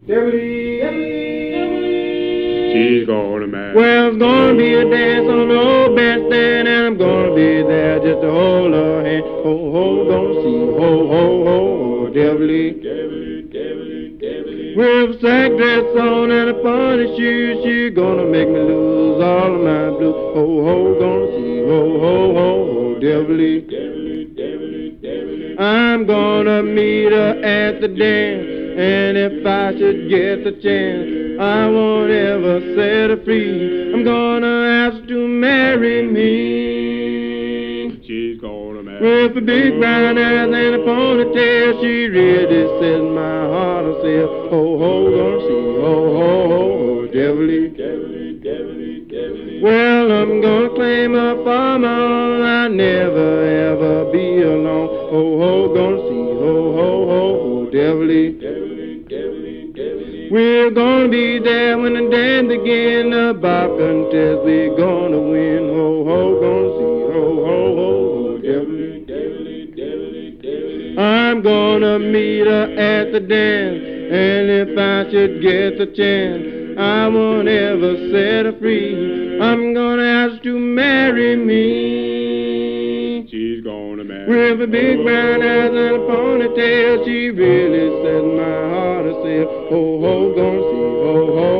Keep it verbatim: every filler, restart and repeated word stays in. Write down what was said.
Debbie, She's gonna marry. well, it's gonna be a dance on the old bandstand, and I'm gonna be there just to hold her hand. Ho, ho, gonna see, ho, ho, ho, Debbie. With a sack dress on and a funny shoe, she gonna make me lose all of my blues. Ho, ho, gonna see, ho, ho, ho, ho, Debbie. I'm gonna meet her at the dance, and if I should get the chance, I won't ever set her free. I'm gonna ask to marry me. She's gonna marry. With a big brown eyes and a ponytail, she really sets my heart on sale. Ho, ho, gonna see, ho, ho, ho, ho, Debbie. Well, I'm gonna claim her for my own. I'll never ever be alone. Ho, ho, gonna see, ho, ho, ho, ho, Debbie. We're gonna be there when the dance begin. The bar contest we're gonna win. Ho, ho, gonna see, ho, ho, ho, ho, Debbie. I'm gonna meet her at the dance, and if I should get the chance, I won't ever set her free. I'm gonna ask to marry me. She's gonna marry. With a big brown eyes and a ponytail, she really sets my heart a sail. Ho, ho, gonna see, ho, ho,